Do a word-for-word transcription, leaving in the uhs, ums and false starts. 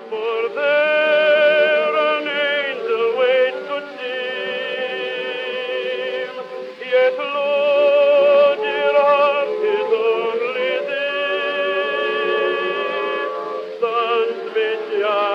For there an angel waits to seem, yet lo, dear heart, 'tis only thee. Sans